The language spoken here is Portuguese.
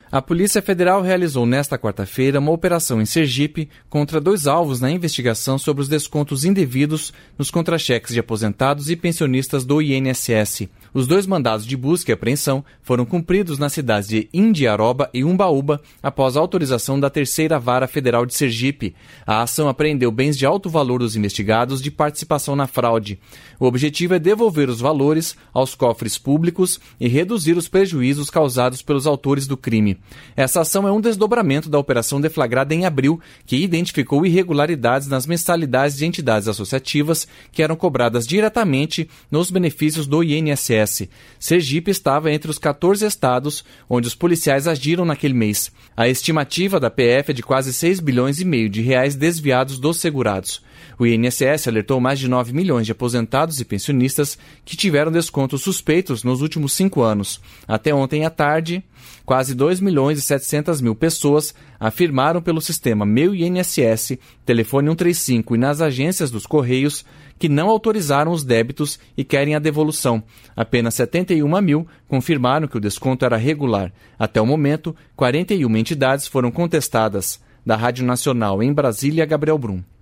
A Polícia Federal realizou nesta quarta-feira uma operação em Sergipe contra 2 alvos na investigação sobre os descontos indevidos nos contra-cheques de aposentados e pensionistas do INSS. Os 2 mandados de busca e apreensão foram cumpridos nas cidades de Indiaroba e Umbaúba após a autorização da 3ª Vara Federal de Sergipe. A ação apreendeu bens de alto valor dos investigados de participação na fraude. O objetivo é devolver os valores aos cofres públicos e reduzir os prejuízos causados pelos autores do crime. Essa ação é um desdobramento da operação deflagrada em abril, que identificou irregularidades nas mensalidades de entidades associativas que eram cobradas diretamente nos benefícios do INSS. Sergipe estava entre os 14 estados onde os policiais agiram naquele mês. A estimativa da PF é de quase 6,5 bilhões de reais desviados dos segurados. O INSS alertou mais de 9 milhões de aposentados e pensionistas que tiveram descontos suspeitos nos últimos 5 anos. Até ontem à tarde, quase 2.700.000 pessoas afirmaram pelo sistema Meu INSS, telefone 135 e nas agências dos Correios que não autorizaram os débitos e querem a devolução. Apenas 71 mil confirmaram que o desconto era regular. Até o momento, 41 entidades foram contestadas. Da Rádio Nacional em Brasília, Gabriel Brum.